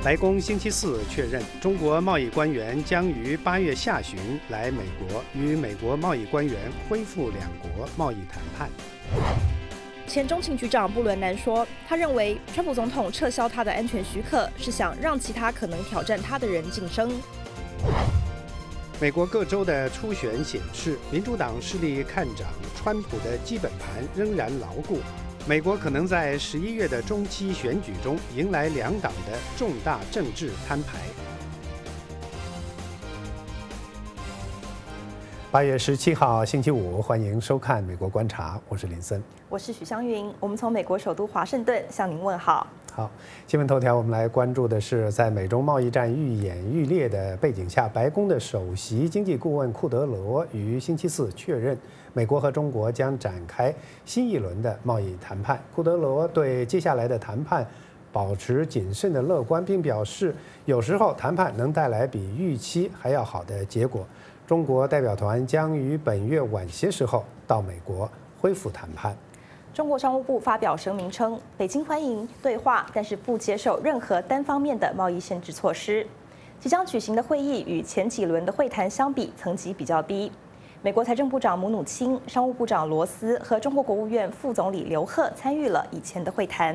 白宫星期四确认，中国贸易官员将于8月下旬来美国，与美国贸易官员恢复两国贸易谈判。 前中情局长布伦南说，他认为川普总统撤销他的安全许可，是想让其他可能挑战他的人晋升。 美国各州的初选显示，民主党势力看涨，川普的基本盘仍然牢固。美国可能在11月的中期选举中迎来两党的重大政治摊牌。8月17号星期五，欢迎收看《美国观察》，我是林森， 我是许湘云，我们从美国首都华盛顿向您问好。 好，新闻头条，我们来关注的是，在美中贸易战愈演愈烈的背景下，白宫的首席经济顾问库德罗于星期四确认，美国和中国将展开新一轮的贸易谈判。库德罗对接下来的谈判保持谨慎的乐观，并表示，有时候谈判能带来比预期还要好的结果。中国代表团将于本月晚些时候到美国恢复谈判。 中国商务部发表声明称，北京欢迎对话，但是不接受任何单方面的贸易限制措施。即将举行的会议与前几轮的会谈相比，层级比较低。美国财政部长姆努钦、商务部长罗斯和中国国务院副总理刘鹤参与了以前的会谈。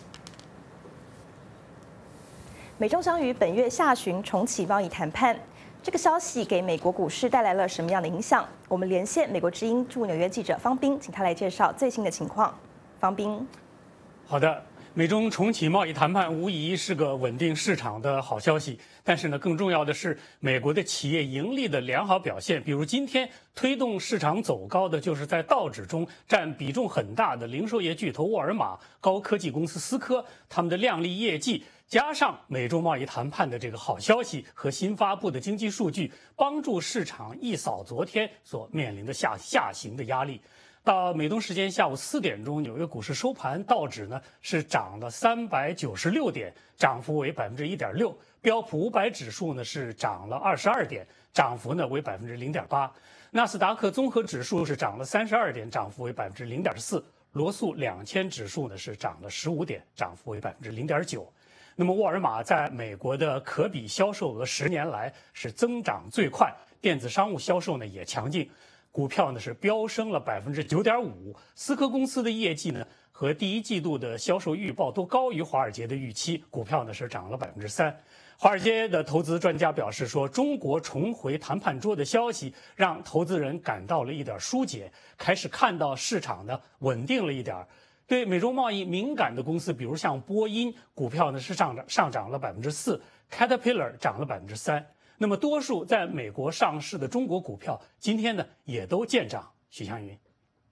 美中将于本月下旬重启贸易谈判。这个消息给美国股市带来了什么样的影响？我们连线美国之音驻纽约记者方斌，请他来介绍最新的情况。方斌， 好的，美中重启贸易谈判无疑是个稳定市场的好消息，但是呢，更重要的是美国的企业盈利的良好表现。比如今天推动市场走高的，就是在道指中占比重很大的零售业巨头沃尔玛、高科技公司思科，他们的亮丽业绩。加上美中贸易谈判的这个好消息和新发布的经济数据，帮助市场一扫昨天所面临的下行的压力。到美东时间下午4点钟，纽约股市收盘，道指呢是涨了396点，涨幅为1.6%；标普500指数呢是涨了22点，涨幅呢为0.8%；纳斯达克综合指数是涨了32点，涨幅为0.4%；罗素2000指数呢是涨了15点，涨幅为0.9%。那么沃尔玛在美国的可比销售额10年来是增长最快，电子商务销售呢也强劲，股票呢是飙升了9.5%。思科公司的业绩呢和第一季度的销售预报都高于华尔街的预期，股票呢是涨了3%。华尔街的投资专家表示说，中国重回谈判桌的消息让投资人感到了一点疏解，开始看到市场呢稳定了一点。对美中贸易敏感的公司，比如像波音，股票呢是上涨了4%， Caterpillar 涨了3%。那么多数在美国上市的中国股票今天呢也都见涨。许湘云，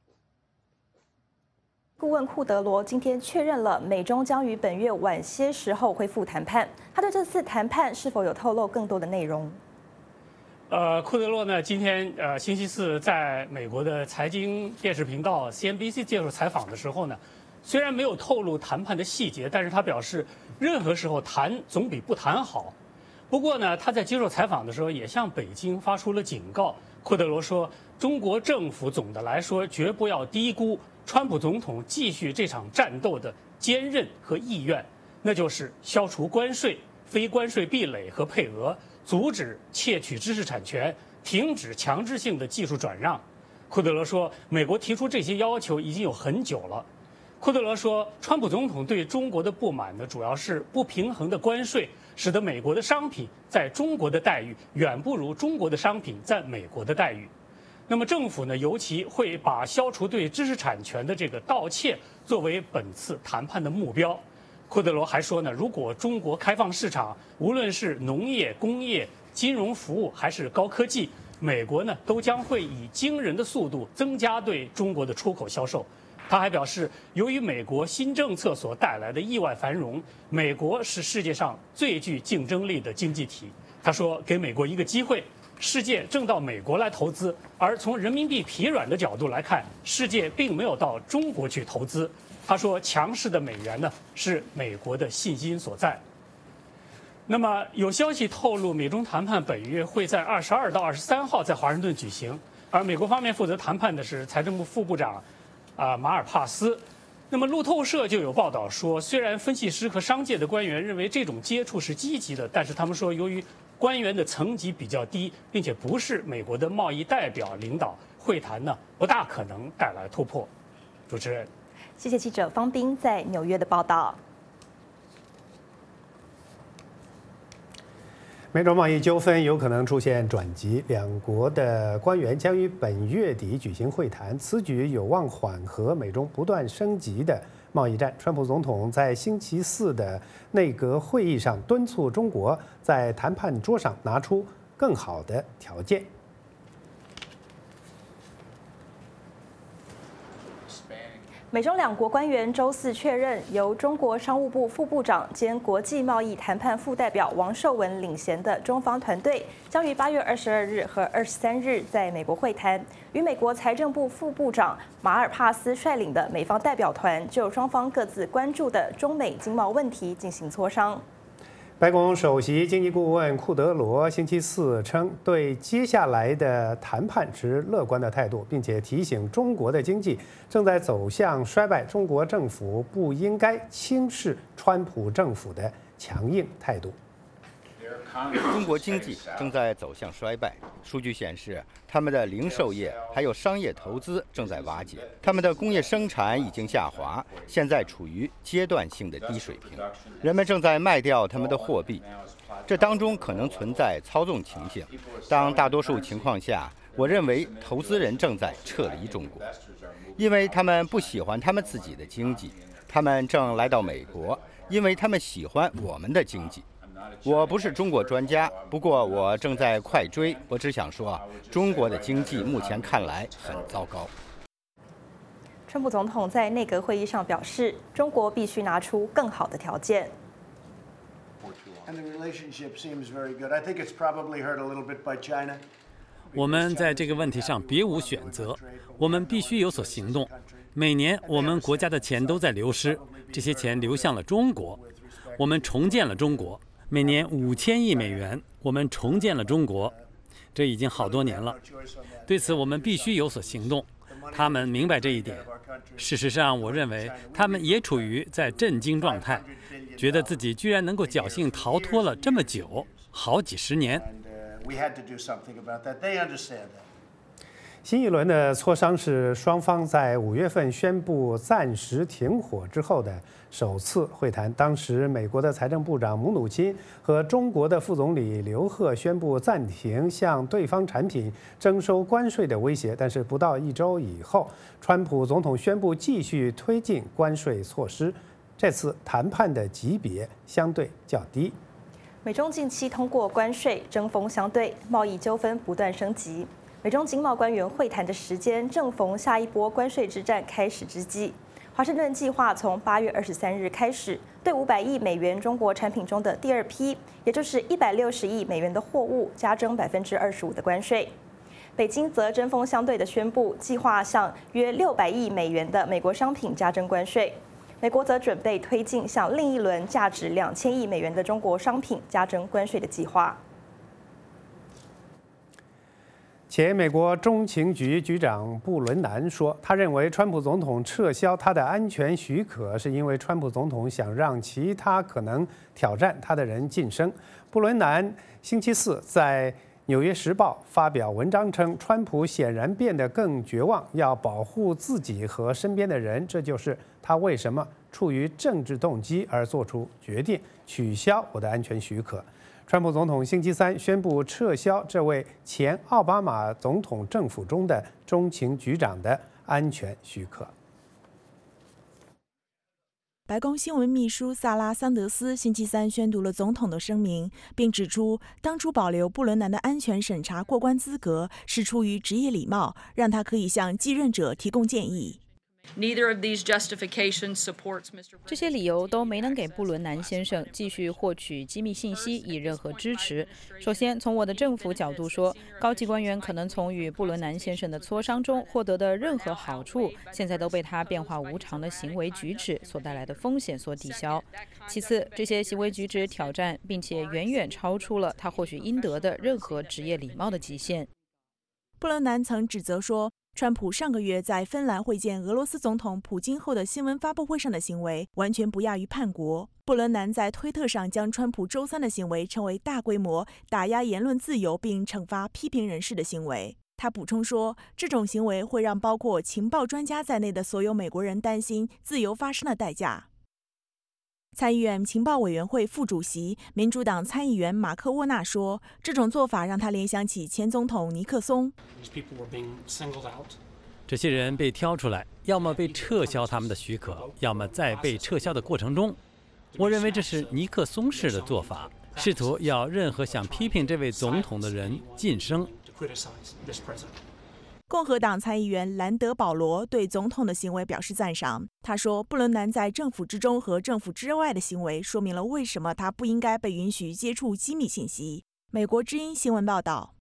顾问库德罗今天确认了美中将于本月晚些时候恢复谈判。他对这次谈判是否有透露更多的内容？ 库德罗呢，今天星期四在美国的财经电视频道 CNBC 接受采访的时候呢，虽然没有透露谈判的细节，但是他表示任何时候谈总比不谈好。不过呢，他在接受采访的时候也向北京发出了警告。库德罗说，中国政府总的来说绝不要低估川普总统继续这场战斗的坚韧和意愿，那就是消除关税、非关税壁垒和配额。阻止窃取知识产权，停止强制性的技术转让。库德罗说，美国提出这些要求已经有很久了。库德罗说，川普总统对中国的不满呢，主要是不平衡的关税，使得美国的商品在中国的待遇远不如中国的商品在美国的待遇。那么政府呢，尤其会把消除对知识产权的这个盗窃作为本次谈判的目标。库德罗还说呢，如果中国开放市场，无论是农业、工业、金融服务还是高科技，美国呢都将会以惊人的速度增加对中国的出口销售。他还表示，由于美国新政策所带来的意外繁荣，美国是世界上最具竞争力的经济体。他说，给美国一个机会，世界正到美国来投资，而从人民币疲软的角度来看，世界并没有到中国去投资。他说，强势的美元呢是美国的信心所在。那么有消息透露，美中谈判本月会在22到23号在华盛顿举行，而美国方面负责谈判的是财政部副部长马尔帕斯。 那么路透社就有报道说，虽然分析师和商界的官员认为这种接触是积极的，但是他们说，由于官员的层级比较低，并且不是美国的贸易代表领导，会谈呢不大可能带来突破。主持人， 谢谢记者方斌在纽约的报道。 美中贸易纠纷有可能出现转机，两国的官员将于本月底举行会谈，此举有望缓和美中不断升级的贸易战。川普总统在星期四的内阁会议上敦促中国在谈判桌上拿出更好的条件。 美中两国官员周四确认，由中国商务部副部长兼国际贸易谈判副代表王受文领衔的中方团队，将于8月22日和23日在美国会谈，与美国财政部副部长马尔帕斯率领的美方代表团就双方各自关注的中美经贸问题进行磋商。 白宫首席经济顾问库德罗星期四称，对接下来的谈判持乐观的态度，并且提醒中国的经济正在走向衰败，中国政府不应该轻视川普政府的强硬态度。 中国经济正在走向衰败，数据显示，他们的零售业还有商业投资正在瓦解，他们的工业生产已经下滑，现在处于阶段性的低水平。人们正在卖掉他们的货币，这当中可能存在操纵情形。当大多数情况下，我认为投资人正在撤离中国，因为他们不喜欢他们自己的经济，他们正来到美国，因为他们喜欢我们的经济。我不是中国专家，不过我正在快追。我只想说，中国的经济目前看来很糟糕。 川普总统在内阁会议上表示，中国必须拿出更好的条件。 我们在这个问题上别无选择，我们必须有所行动。每年我们国家的钱都在流失，这些钱流向了中国。我们重建了中国，每年5000亿美元，我们重建了中国，这已经好多年了。对此，我们必须有所行动。他们明白这一点。事实上，我认为他们也处于在震惊状态，觉得自己居然能够侥幸逃脱了这么久，好几十年。 新一轮的磋商是双方在5月份宣布暂时停火之后的首次会谈。当时，美国的财政部长姆努钦和中国的副总理刘鹤宣布暂停向对方产品征收关税的威胁。但是不到1周以后，川普总统宣布继续推进关税措施。这次谈判的级别相对较低。 美中近期通过关税针锋相对，贸易纠纷不断升级。美中经贸官员会谈的时间正逢下一波关税之战开始之际。华盛顿计划从8月23日开始，对500亿美元中国产品中的第二批，也就是160亿美元的货物加征25%的关税。北京则针锋相对地宣布，计划向约600亿美元的美国商品加征关税。美国则准备推进向另一轮价值2000亿美元的中国商品加征关税的计划。 前美国中情局局长布伦南说，他认为川普总统撤销他的安全许可，是因为川普总统想让其他可能挑战他的人晋升。布伦南星期四在《纽约时报》发表文章称，川普显然变得更绝望，要保护自己和身边的人，这就是他为什么出于政治动机而做出决定，取消我的安全许可。川普总统星期三宣布撤销这位前奥巴马总统政府中的中情局长的安全许可。 白宫新闻秘书萨拉·桑德斯星期三宣读了总统的声明，并指出，当初保留布伦南的安全审查过关资格是出于职业礼貌，让他可以向继任者提供建议。 这些理由都没能给布伦南先生继续获取机密信息以任何支持。首先，从我的政府角度说，高级官员可能从与布伦南先生的磋商中获得的任何好处，现在都被他变化无常的行为举止所带来的风险所抵消。其次，这些行为举止挑战并且远远超出了他或许应得的任何职业礼貌的极限。 布伦南曾指责说， 川普上个月在芬兰会见俄罗斯总统普京后的新闻发布会上的行为，完全不亚于叛国。布伦南在推特上将川普周三的行为称为大规模打压言论自由并惩罚批评人士的行为。他补充说，这种行为会让包括情报专家在内的所有美国人担心自由发声的代价。参议院情报委员会副主席、民主党参议员马克沃纳说，这种做法让他联想起前总统尼克松。 这些人被挑出来，要么被撤销他们的许可，要么在被撤销的过程中。我认为这是尼克松式的做法，试图要任何想批评这位总统的人噤声。 共和党参议员兰德·保罗对总统的行为表示赞赏。他说，布伦南在政府之中和政府之外的行为，说明了为什么他不应该被允许接触机密信息。美国之音新闻报道。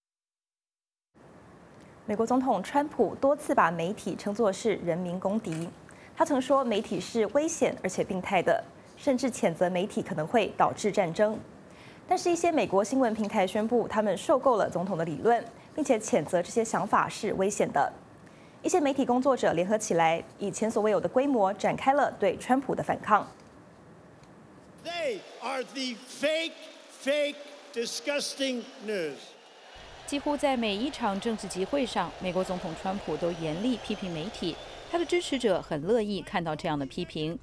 美国总统川普多次把媒体称作是人民公敌，他曾说媒体是危险而且病态的，甚至谴责媒体可能会导致战争。但是，一些美国新闻平台宣布，他们受够了总统的理论，并且谴责这些想法是危险的。一些媒体工作者联合起来，以前所未有的规模展开了对川普的反抗。 They are the fake, disgusting news. 几乎在每一场政治集会上，美国总统川普都严厉批评媒体。他的支持者很乐意看到这样的批评。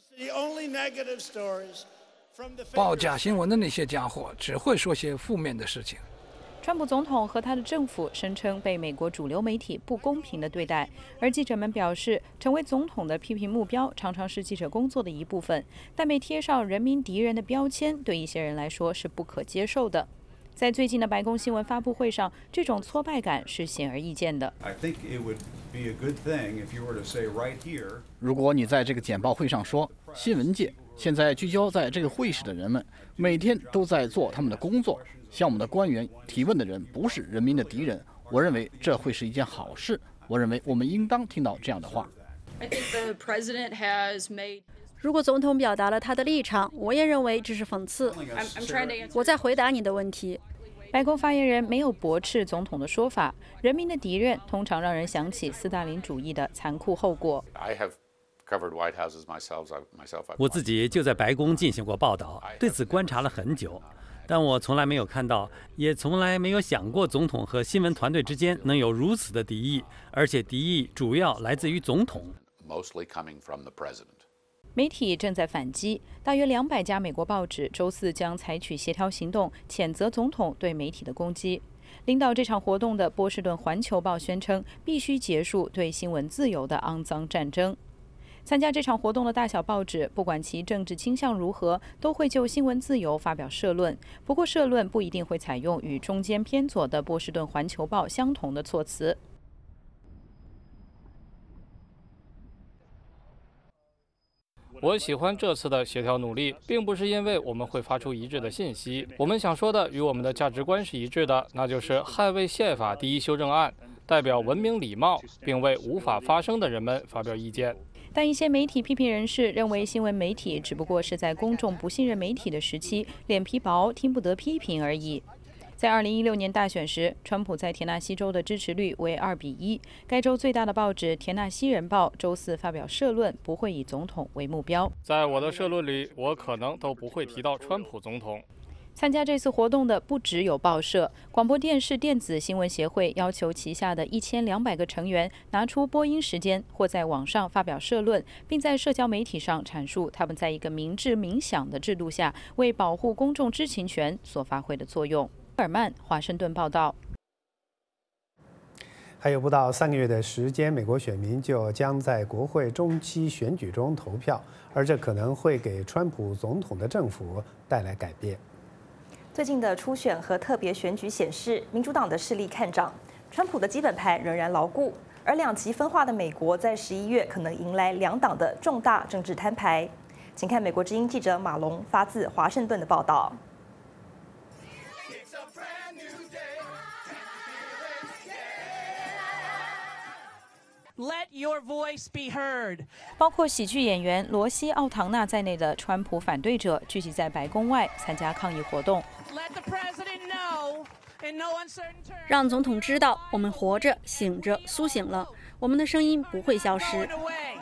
报假新闻的那些家伙只会说些负面的事情。 川普总统和他的政府声称被美国主流媒体不公平地对待，而记者们表示，成为总统的批评目标常常是记者工作的一部分，但被贴上人民敌人的标签对一些人来说是不可接受的。在最近的白宫新闻发布会上，这种挫败感是显而易见的。 如果你在这个简报会上说，新闻界现在聚焦在这个会议室的人们每天都在做他们的工作，向我们的官员提问的人不是人民的敌人，我认为这会是一件好事。我认为我们应当听到这样的话。 如果总统表达了他的立场，我也认为这是讽刺。我在回答你的问题。 白宫发言人没有驳斥总统的说法。人民的敌人通常让人想起斯大林主义的残酷后果。 我自己就在白宫进行过报道，对此观察了很久，但我从来没有看到，也从来没有想过总统和新闻团队之间能有如此的敌意，而且敌意主要来自于总统。 媒体正在反击，大约200家美国报纸周四将采取协调行动，谴责总统对媒体的攻击。领导这场活动的波士顿环球报宣称，必须结束对新闻自由的肮脏战争。参加这场活动的大小报纸，不管其政治倾向如何，都会就新闻自由发表社论。不过，社论不一定会采用与中间偏左的波士顿环球报相同的措辞。 我喜欢这次的协调努力，并不是因为我们会发出一致的信息。我们想说的与我们的价值观是一致的，那就是捍卫宪法第1修正案，代表文明礼貌，并为无法发声的人们发表意见。 但一些媒体批评人士认为，新闻媒体只不过是在公众不信任媒体的时期，脸皮薄，听不得批评而已。在2016年大选时，川普在田纳西州的支持率为2-1。该州最大的报纸《田纳西人报》周四发表社论，不会以总统为目标。 在我的社论里，我可能都不会提到川普总统。 参加这次活动的不只有报社，广播电视电子新闻协会要求旗下的1200个成员拿出播音时间，或在网上发表社论，并在社交媒体上阐述他们在一个明智冥想的制度下为保护公众知情权所发挥的作用。尔曼，华盛顿报道。 还有不到3个月的时间，美国选民就将在国会中期选举中投票，而这可能会给川普总统的政府带来改变。 最近的初选和特别选举显示，民主党的势力看涨，川普的基本盘仍然牢固，而2极分化的美国在11月可能迎来2党的重大政治摊牌。请看美国之音记者马龙发自华盛顿的报道。 Let your voice be heard. 包括喜剧演员罗西·奥唐纳在内的川普反对者聚集在白宫外参加抗议活动。 Let the president know 让总统知道我们活着、醒着、苏醒了，我们的声音不会消失。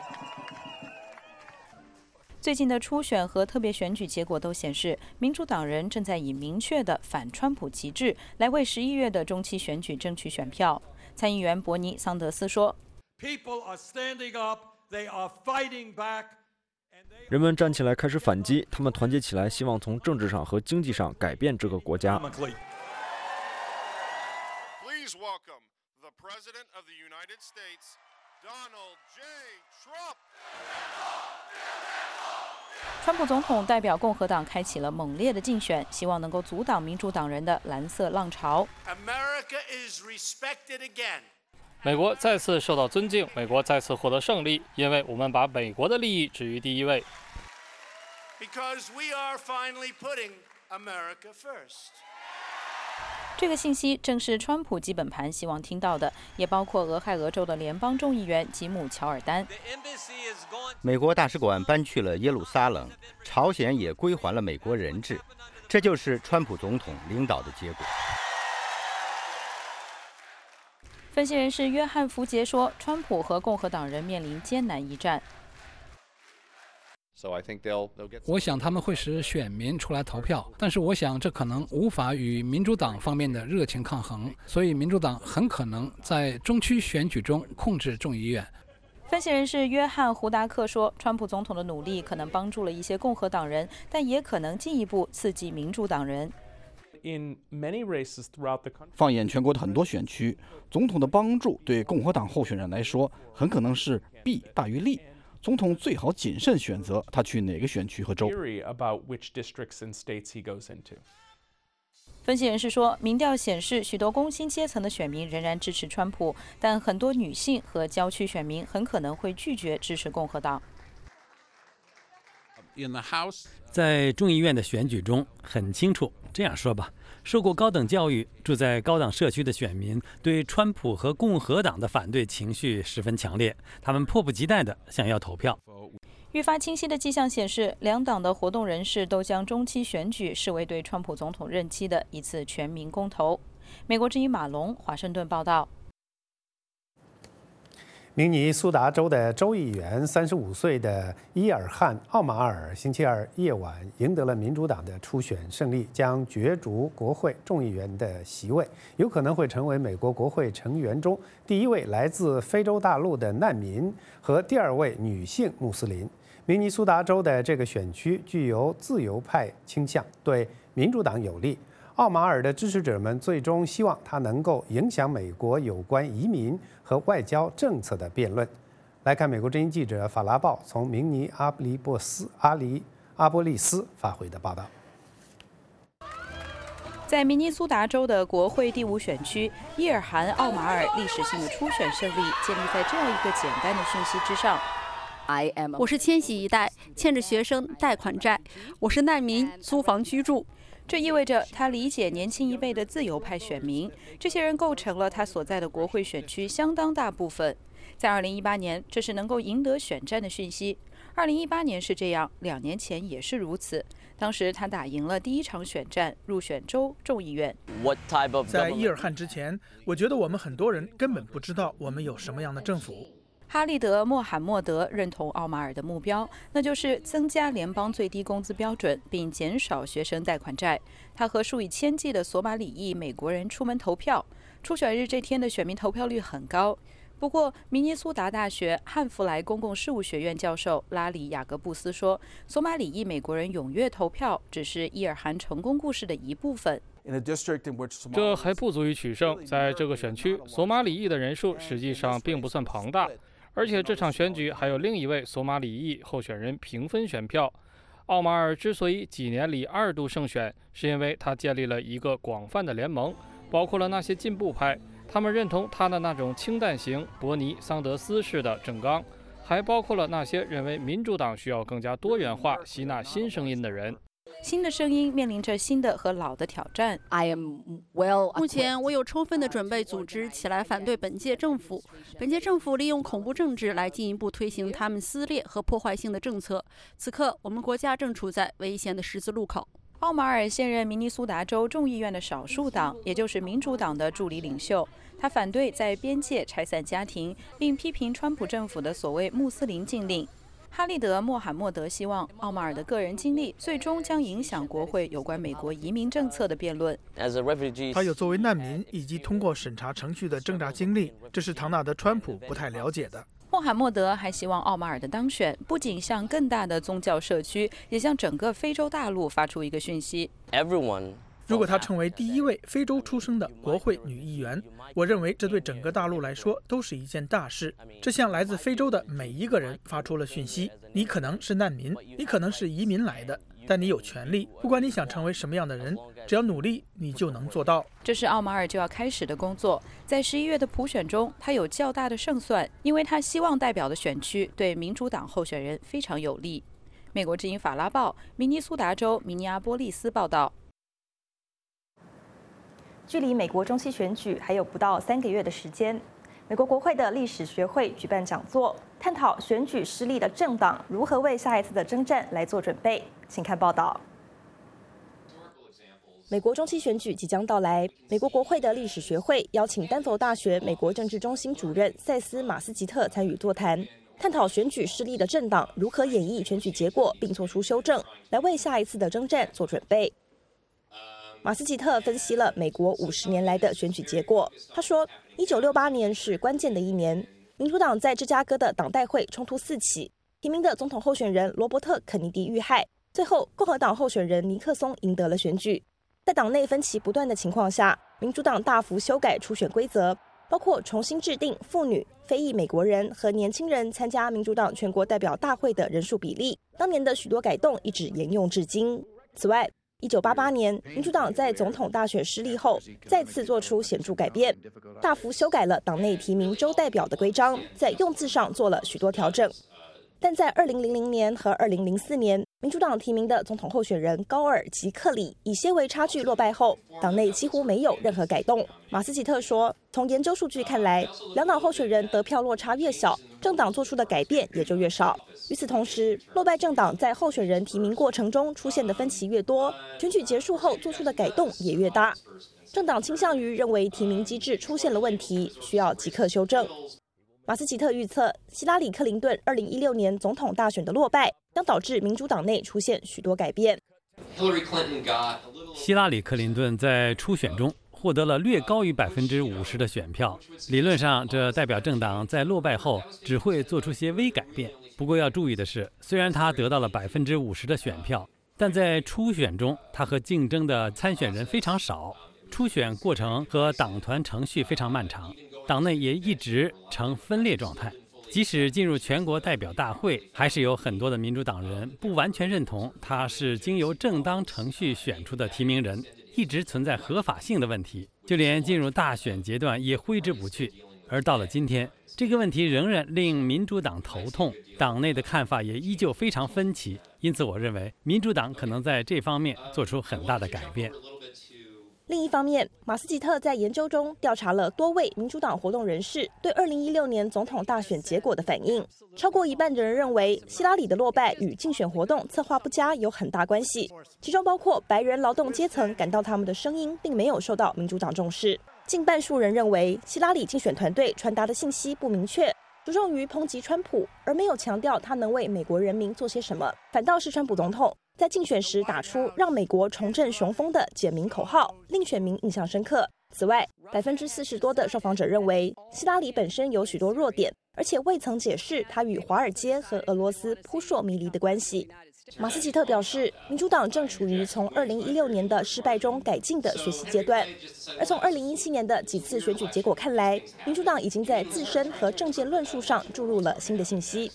最近的初选和特别选举结果都显示，民主党人正在以明确的反川普旗帜来为11月的中期选举争取选票。参议员伯尼·桑德斯说：“ 人们站起来开始反击，他们团结起来，希望从政治上和经济上改变这个国家。” 川普总统代表共和党开启了猛烈的竞选，希望能够阻挡民主党人的蓝色浪潮。 美国再次受到尊敬，美国再次获得胜利，因为我们把美国的利益置于第一位。 这个信息正是川普基本盘希望听到的，也包括俄亥俄州的联邦众议员吉姆·乔尔丹。 美国大使馆搬去了耶路撒冷，朝鲜也归还了美国人质，这就是川普总统领导的结果。 分析人士约翰·福杰说，川普和共和党人面临艰难一战。 我想他们会使选民出来投票，但是我想这可能无法与民主党方面的热情抗衡，所以民主党很可能在中期选举中控制众议院。 分析人士约翰·胡达克说，川普总统的努力可能帮助了一些共和党人，但也可能进一步刺激民主党人。 放眼全国的很多选区，总统的帮助对共和党候选人来说很可能是弊大于利。总统最好谨慎选择他去哪个选区和州。 分析人士说，民调显示许多工薪阶层的选民仍然支持川普，但很多女性和郊区选民很可能会拒绝支持共和党。 在众议院的选举中，很清楚，这样说吧，受过高等教育、住在高档社区的选民对川普和共和党的反对情绪十分强烈，他们迫不及待地想要投票。 愈发清晰的迹象显示，两党的活动人士都将中期选举视为对川普总统任期的一次全民公投。美国之音马龙，华盛顿报道。 明尼苏达州的州议员35岁的伊尔汉·奥马尔星期二夜晚赢得了民主党的初选胜利，将角逐国会众议员的席位，有可能会成为美国国会成员中第一位来自非洲大陆的难民和第二位女性穆斯林。明尼苏达州的这个选区具有自由派倾向，对民主党有利。奥马尔的支持者们最终希望他能够影响美国有关移民和外交政策的辩论。来看美国之音记者法拉鲍从明尼阿波利斯发回的报道。 在明尼苏达州的国会第5选区，伊尔汗·奥马尔历史性的初选胜利建立在这样一个简单的讯息之上： 我是千禧一代，欠着学生贷款债，我是难民，租房居住。 这意味着他理解年轻一辈的自由派选民，这些人构成了他所在的国会选区相当大部分。在2018年，这是能够赢得选战的讯息。2018年是这样，2年前也是如此。当时他打赢了第1场选战，入选州众议院。 在伊尔汗之前，我觉得我们很多人根本不知道我们有什么样的政府。 哈利德·穆罕默德认同奥马尔的目标，那就是增加联邦最低工资标准，并减少学生贷款债。他和数以千计的索马里裔美国人出门投票。初选日这天的选民投票率很高。不过，明尼苏达大学汉弗莱公共事务学院教授拉里·雅各布斯说，索马里裔美国人踊跃投票只是伊尔汗成功故事的一部分。 这还不足以取胜。在这个选区，索马里裔的人数实际上并不算庞大。而且这场选举还有另一位索马里裔候选人平分选票。奥马尔之所以几年里2度胜选，是因为他建立了一个广泛的联盟，包括了那些进步派，他们认同他的那种清淡型伯尼·桑德斯式的政纲，还包括了那些认为民主党需要更加多元化、吸纳新声音的人。 新的声音面临着新的和老的挑战。 目前我有充分的准备组织起来反对本届政府。本届政府利用恐怖政治来进一步推行他们撕裂和破坏性的政策。此刻，我们国家正处在危险的十字路口。 奥马尔现任明尼苏达州众议院的少数党，也就是民主党的助理领袖。他反对在边界拆散家庭，并批评川普政府的所谓穆斯林禁令。哈利德·穆罕默德希望奥马尔的个人经历最终将影响国会有关美国移民政策的辩论。 他有作为难民以及通过审查程序的挣扎经历，这是唐纳德·川普不太了解的。 穆罕默德还希望奥马尔的当选不仅向更大的宗教社区，也向整个非洲大陆发出一个讯息。 如果她成为第一位非洲出生的国会女议员，我认为这对整个大陆来说都是一件大事。这向来自非洲的每一个人发出了讯息：你可能是难民，你可能是移民来的，但你有权利，不管你想成为什么样的人，只要努力，你就能做到。 这是奥马尔就要开始的工作。在11月的普选中，他有较大的胜算，因为他希望代表的选区对民主党候选人非常有利。美国之音法拉报，明尼苏达州明尼阿波利斯报道。 距离美国中期选举还有不到3个月的时间，美国国会的历史学会举办讲座，探讨选举失利的政党如何为下一次的征战来做准备。请看报道。美国中期选举即将到来，美国国会的历史学会邀请丹佛大学美国政治中心主任塞斯·马斯吉特参与座谈，探讨选举失利的政党如何演绎选举结果并做出修正，来为下一次的征战做准备。马斯吉特分析了美国50年来的选举结果。他说，1968年是关键的一年，民主党在芝加哥的党代会冲突四起，提名的总统候选人罗伯特·肯尼迪遇害，最后共和党候选人尼克松赢得了选举。在党内分歧不断的情况下，民主党大幅修改初选规则，包括重新制定妇女、非裔美国人和年轻人参加民主党全国代表大会的人数比例。当年的许多改动一直沿用至今。此外，1988年，民主党在总统大选失利后，再次做出显著改变，大幅修改了党内提名州代表的规章，在用字上做了许多调整。但在2000年和2004年，民主党提名的总统候选人高尔及克里以些微差距落败后，党内几乎没有任何改动。马斯吉特说，从研究数据看来，两党候选人得票落差越小，政党做出的改变也就越少。与此同时，落败政党在候选人提名过程中出现的分歧越多，选举结束后做出的改动也越大。政党倾向于认为提名机制出现了问题，需要即刻修正。马斯吉特预测，希拉里·克林顿2016年总统大选的落败将导致民主党内出现许多改变。 希拉里·克林顿在初选中获得了略高于50%的选票，理论上这代表政党在落败后只会做出些微改变。不过要注意的是，虽然他得到了50%的选票，但在初选中他和竞争的参选人非常少，初选过程和党团程序非常漫长，党内也一直呈分裂状态。即使进入全国代表大会，还是有很多的民主党人不完全认同他是经由正当程序选出的提名人，一直存在合法性的问题，就连进入大选阶段也挥之不去。而到了今天，这个问题仍然令民主党头痛，党内的看法也依旧非常分歧。因此我认为民主党可能在这方面做出很大的改变。 另一方面，马斯吉特在研究中调查了多位民主党活动人士对2016年总统大选结果的反应。超过一半的人认为希拉里的落败与竞选活动策划不佳有很大关系，其中包括白人劳动阶层感到他们的声音并没有受到民主党重视。近半数人认为希拉里竞选团队传达的信息不明确，着重于抨击川普，而没有强调他能为美国人民做些什么。反倒是川普总统在竞选时打出让美国重振雄风的简明口号，令选民印象深刻。此外，40%多的受访者认为希拉里本身有许多弱点，而且未曾解释他与华尔街和俄罗斯扑朔迷离的关系。马斯吉特表示，民主党正处于从2016年的失败中改进的学习阶段，而从2017年的几次选举结果看来，民主党已经在自身和政见论述上注入了新的信息。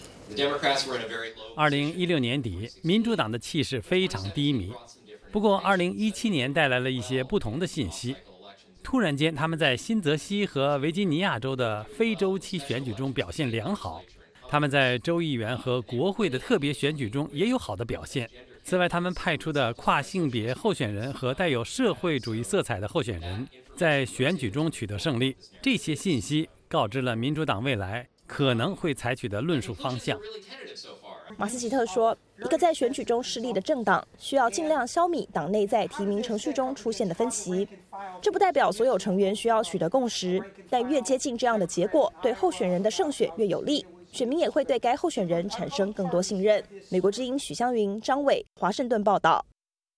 2016年底，民主党的气势非常低迷。不过2017年带来了一些不同的信息。突然间，他们在新泽西和维吉尼亚州的非周期选举中表现良好。他们在州议员和国会的特别选举中也有好的表现。此外，他们派出的跨性别候选人和带有社会主义色彩的候选人在选举中取得胜利。这些信息告知了民主党未来可能会采取的论述方向。 马斯奇特说，一个在选举中失利的政党需要尽量消弭党内在提名程序中出现的分歧。这不代表所有成员需要取得共识，但越接近这样的结果，对候选人的胜选越有利，选民也会对该候选人产生更多信任。美国之音许湘云、张伟，华盛顿报道。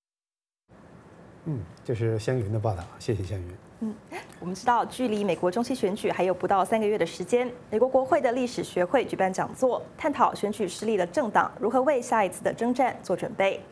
这是湘云的报道，谢谢湘云。 我们知道，距离美国中期选举还有不到3个月的时间，美国国会的历史学会举办讲座，探讨选举失利的政党如何为下一次的征战做准备。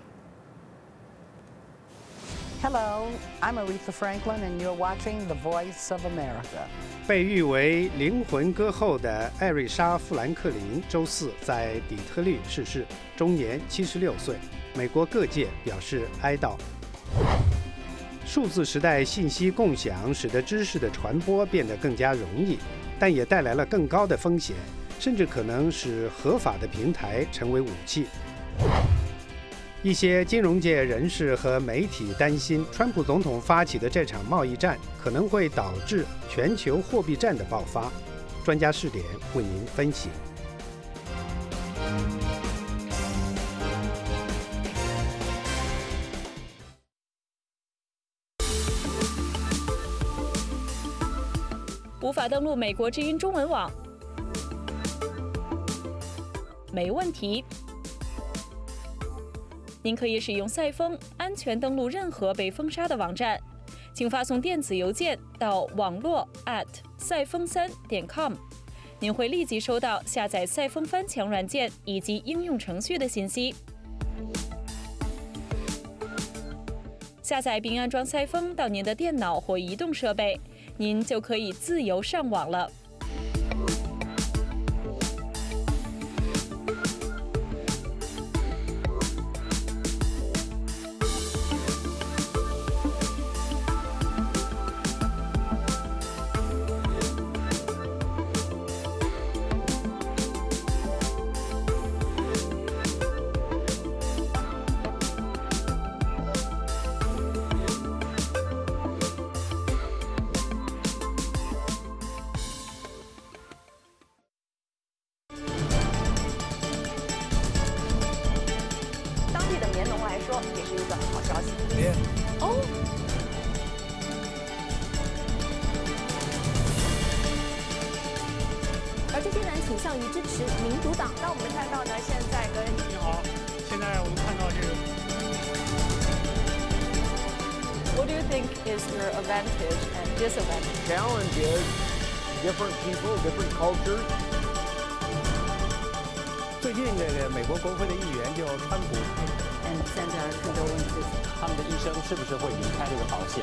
Hello, I'm Aretha Franklin, and you're watching The Voice of America. 被誉为灵魂歌后的艾瑞莎·富兰克林周四在底特律逝世，终年76岁。美国各界表示哀悼。数字时代信息共享使得知识的传播变得更加容易，但也带来了更高的风险，甚至可能使合法的平台成为武器。一些金融界人士和媒体担心，川普总统发起的这场贸易战可能会导致全球货币战的爆发。专家视点为您分析。 无法登录美国之音中文网？没问题。您可以使用赛风安全登录任何被封杀的网站，请发送电子邮件到网络@赛风3.com，您会立即收到下载赛风翻墙软件以及应用程序的信息。下载并安装赛风到您的电脑或移动设备，您就可以自由上网了。 也是一个好消息。哦。而这些人倾向于支持民主党。那我们看到呢，现在跟你好，现在我们看到这个。 What do you think is your advantage and disadvantage? Challenge is different people, different cultures. 最近这个美国国会的议员就川普。 现在更多问题是，他们的医生是不是会离开这个保险？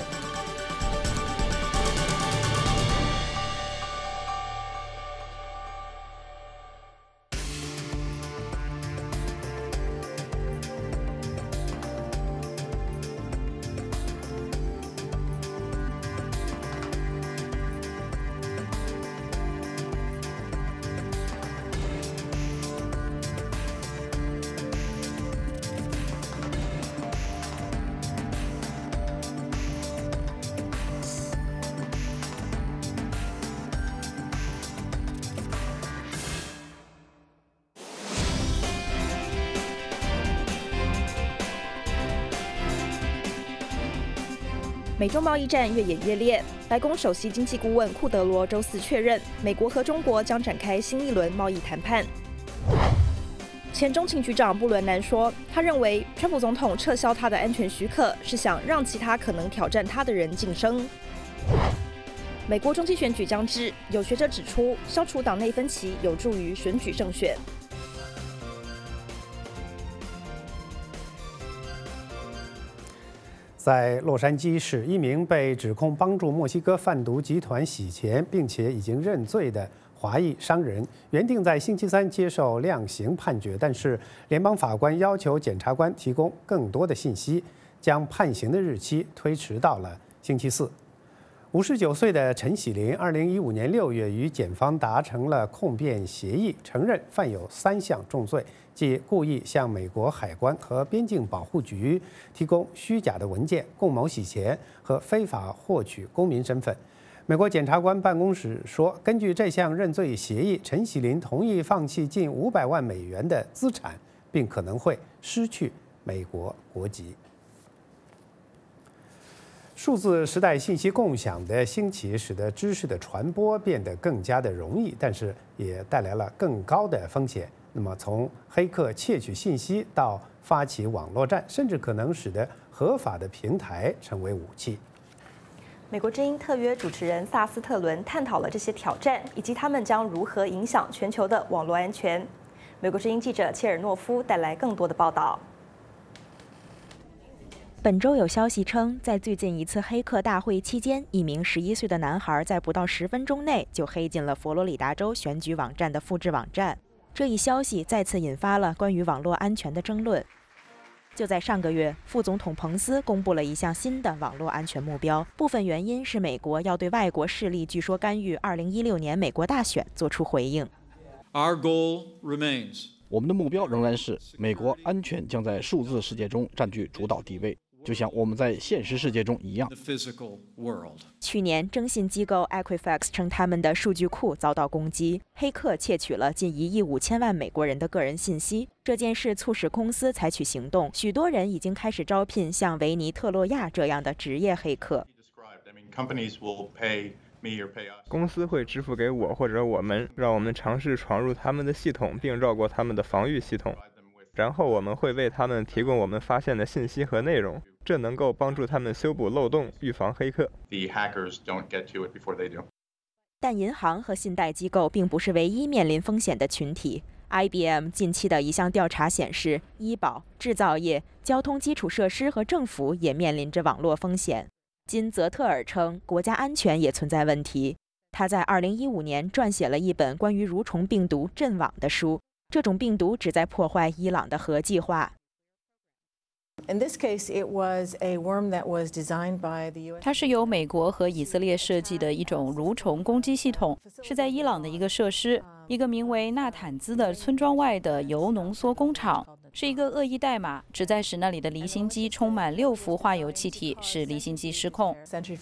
美中贸易战越演越烈，白宫首席经济顾问库德罗周四确认，美国和中国将展开新一轮贸易谈判。前中情局长布伦南说，他认为川普总统撤销他的安全许可，是想让其他可能挑战他的人晋升。美国中期选举将至，有学者指出，消除党内分歧有助于选举胜选。 在洛杉矶市，一名被指控帮助墨西哥贩毒集团洗钱，并且已经认罪的华裔商人，原定在星期三接受量刑判决，但是联邦法官要求检察官提供更多的信息，将判刑的日期推迟到了星期四。59岁的陈喜林，2015年6月与检方达成了控辩协议，承认犯有3项重罪，即故意向美国海关和边境保护局提供虚假的文件，共谋洗钱和非法获取公民身份。 美国检察官办公室说，根据这项认罪协议，陈锡林同意放弃近500万美元的资产，并可能会失去美国国籍。数字时代信息共享的兴起，使得知识的传播变得更加的容易，但是也带来了更高的风险。那么，从黑客窃取信息到发起网络战，甚至可能使得合法的平台成为武器。 美国之音特约主持人萨斯特伦探讨了这些挑战，以及他们将如何影响全球的网络安全。美国之音记者切尔诺夫带来更多的报道。 本周有消息称，在最近一次黑客大会期间，一名11岁的男孩在不到10分钟内就黑进了佛罗里达州选举网站的复制网站。这一消息再次引发了关于网络安全的争论。就在上个月，副总统彭斯公布了一项新的网络安全目标，部分原因是美国要对外国势力据说干预2016年美国大选做出回应。 Our goal remains. 我们的目标仍然是美国安全将在数字世界中占据主导地位，就像我们在现实世界中一样。 去年，征信机构 Equifax 称他们的数据库遭到攻击，黑客窃取了近1亿5千万美国人的个人信息。这件事促使公司采取行动，许多人已经开始招聘像维尼特洛亚这样的职业黑客。 公司会支付给我或者我们，让我们尝试闯入他们的系统，并绕过他们的防御系统。然后我们会为他们提供我们发现的信息和内容，这能够帮助他们修补漏洞，预防黑客。 但银行和信贷机构并不是唯一面临风险的群体。IBM 近期的一项调查显示，医保、制造业、交通基础设施和政府也面临着网络风险。金泽特尔称，国家安全也存在问题。他在2015年撰写了一本关于蠕虫病毒阵网的书。这种病毒旨在破坏伊朗的核计划。 它是由美国和以色列设计的一种蠕虫攻击系统，是在伊朗的一个设施，一个名为纳坦兹的村庄外的铀浓缩工厂，是一个恶意代码，旨在使那里的离心机充满6氟化铀气体，使离心机失控。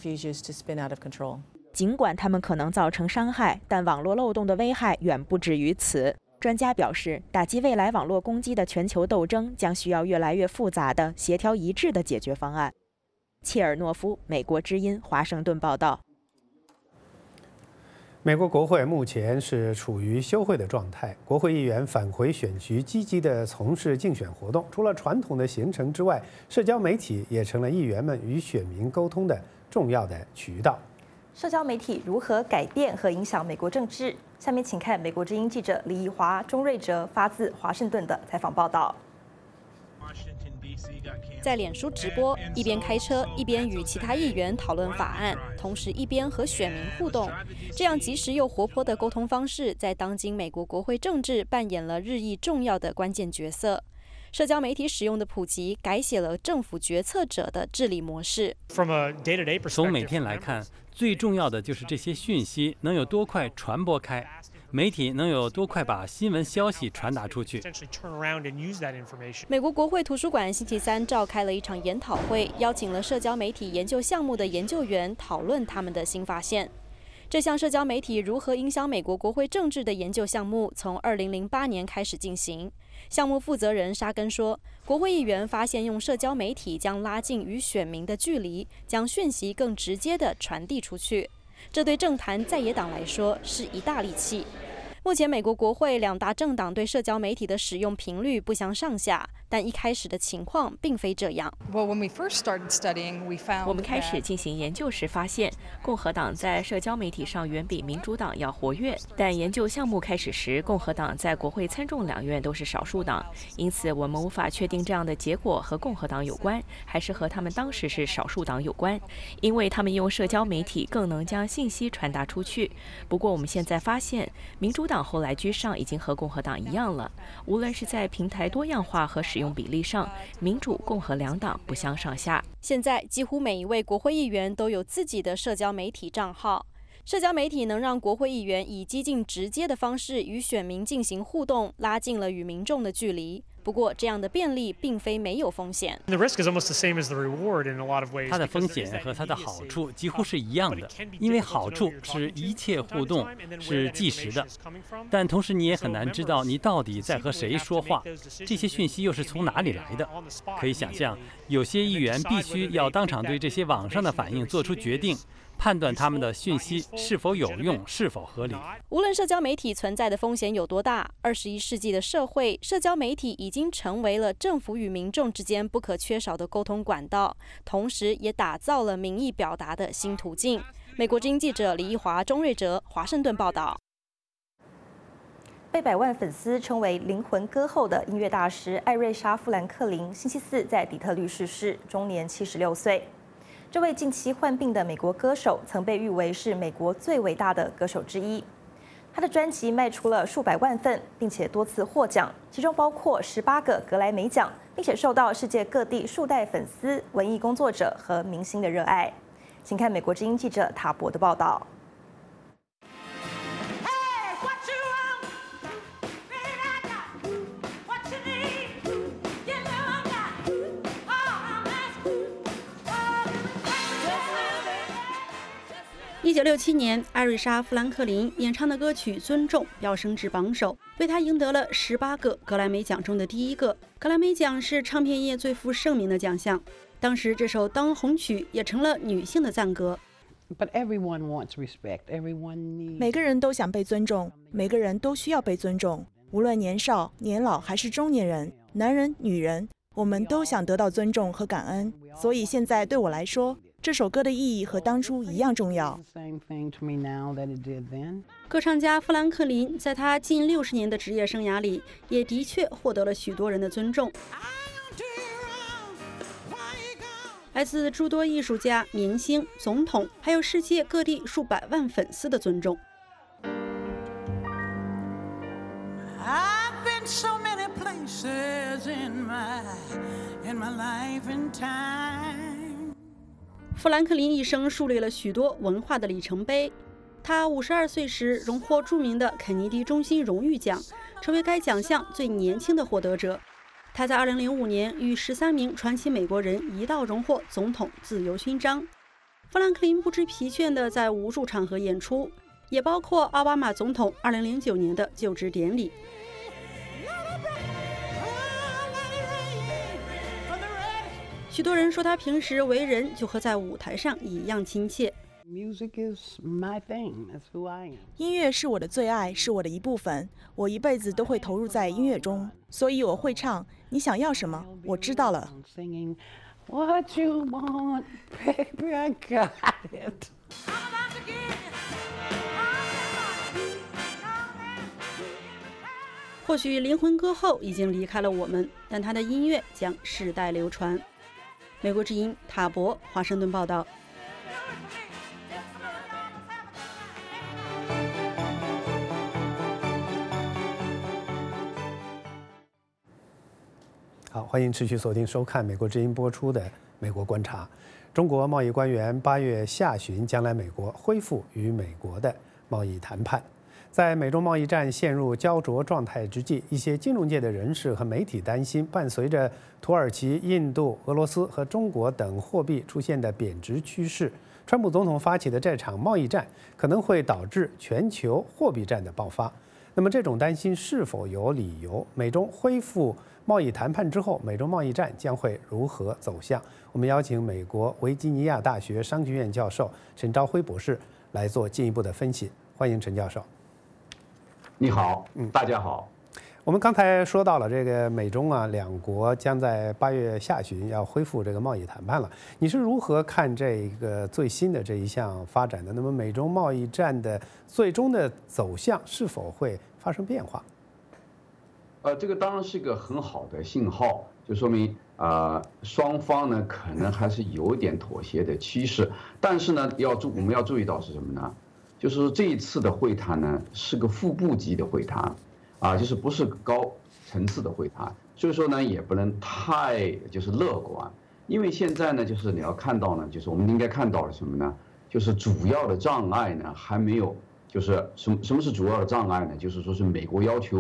尽管它们可能造成伤害，但网络漏洞的危害远不止于此。专家表示，打击未来网络攻击的全球斗争将需要越来越复杂的、协调一致的解决方案。切尔诺夫，美国之音，华盛顿报道。 美国国会目前是处于休会的状态，国会议员返回选区，积极地从事竞选活动。除了传统的行程之外，社交媒体也成了议员们与选民沟通的重要的渠道。 社交媒体如何改变和影响美国政治？下面请看美国之音记者李义华、钟瑞哲发自华盛顿的采访报道。 在脸书直播，一边开车一边与其他议员讨论法案，同时一边和选民互动。这样及时又活泼的沟通方式，在当今美国国会政治扮演了日益重要的关键角色。社交媒体使用的普及，改写了政府决策者的治理模式。 从每天来看，最重要的就是这些讯息能有多快传播开，媒体能有多快把新闻消息传达出去。 美国国会图书馆星期3召开了一场研讨会，邀请了社交媒体研究项目的研究员讨论他们的新发现。这项社交媒体如何影响美国国会政治的研究项目，从2008年开始进行。项目负责人沙根说，国会议员发现用社交媒体将拉近与选民的距离，将讯息更直接地传递出去。这对政坛在野党来说是一大利器。目前美国国会2大政党对社交媒体的使用频率不相上下，但一开始的情况并非这样。 我们开始进行研究时发现，共和党在社交媒体上远比民主党要活跃。但研究项目开始时，共和党在国会参众两院都是少数党，因此我们无法确定这样的结果和共和党有关，还是和他们当时是少数党有关，因为他们用社交媒体更能将信息传达出去。不过我们现在发现，民主党后来居上已经和共和党一样了，无论是在平台多样化和使用比例上，民主、共和2党不相上下。 现在几乎每一位国会议员都有自己的社交媒体账号。社交媒体能让国会议员以激进直接的方式与选民进行互动，拉近了与民众的距离。 不过，这样的便利并非没有风险。 它的风险和它的好处几乎是一样的，因为好处是一切互动是即时的，但同时你也很难知道你到底在和谁说话，这些讯息又是从哪里来的。可以想象，有些议员必须要当场对这些网上的反应做出决定，判断他们的讯息是否有用，是否合理。 无论社交媒体存在的风险有多大，21世纪的社会，社交媒体已经成为了政府与民众之间不可缺少的沟通管道，同时也打造了民意表达的新途径。美国之音记者李义华、钟瑞哲，华盛顿报道。 被百万粉丝称为灵魂歌后的音乐大师艾瑞莎·富兰克林，星期四在底特律逝世，终年76岁。这位近期患病的美国歌手曾被誉为是美国最伟大的歌手之一。他的专辑卖出了数百万份，并且多次获奖，其中包括18个格莱美奖，并且受到世界各地数代粉丝、文艺工作者和明星的热爱。请看美国之音记者塔博的报道。 1967年，艾瑞莎·富兰克林演唱的歌曲《尊重》飙升至榜首，为她赢得了18个格莱美奖中的第一个。格莱美奖是唱片业最负盛名的奖项，当时这首当红曲也成了女性的赞歌。 每个人都想被尊重，每个人都需要被尊重，无论年少、年老还是中年人，男人、女人，我们都想得到尊重和感恩。所以现在对我来说，这首歌的意义和当初一样重要。 歌唱家富兰克林在他近60年的职业生涯里，也的确获得了许多人的尊重，来自诸多艺术家、明星、总统，还有世界各地数百万粉丝的尊重。富兰克林一生树立了许多文化的里程碑。他52岁时荣获著名的肯尼迪中心荣誉奖，成为该奖项最年轻的获得者。他在2005年与13名传奇美国人一道荣获总统自由勋章。富兰克林不知疲倦地在无数场合演出，也包括奥巴马总统2009年的就职典礼。许多人说他平时为人就和在舞台上一样亲切。 音乐是我的最爱，是我的一部分，我一辈子都会投入在音乐中，所以我会唱。你想要什么？我知道了。或许灵魂歌后已经离开了我们，但他的音乐将世代流传。美国之音塔博，华盛顿报道。 好，欢迎持续锁定收看美国之音播出的《美国观察》。中国贸易官员8月下旬将来美国，恢复与美国的贸易谈判。在美中贸易战陷入焦灼状态之际，一些金融界的人士和媒体担心，伴随着土耳其、印度、俄罗斯和中国等货币出现的贬值趋势，川普总统发起的这场贸易战可能会导致全球货币战的爆发。那么，这种担心是否有理由？美中恢复贸易谈判之后，美中贸易战将会如何走向？我们邀请美国维吉尼亚大学商学院教授陈朝辉博士来做进一步的分析。欢迎陈教授。 你好，大家好。 我们刚才说到了这个美中两国将在8月下旬要恢复这个贸易谈判了。你是如何看这个最新的这一项发展的？那么美中贸易战的最终的走向是否会发生变化？ 这个当然是一个很好的信号，就说明双方呢可能还是有点妥协的趋势。但是呢，我们要注意到是什么呢？就是这一次的会谈呢是个副部级的会谈，就是不是高层次的会谈，所以说呢也不能太就是乐观，因为现在呢就是你要看到呢，就是我们应该看到了什么呢？就是主要的障碍呢还没有，就是什么是主要的障碍呢？就是说是美国要求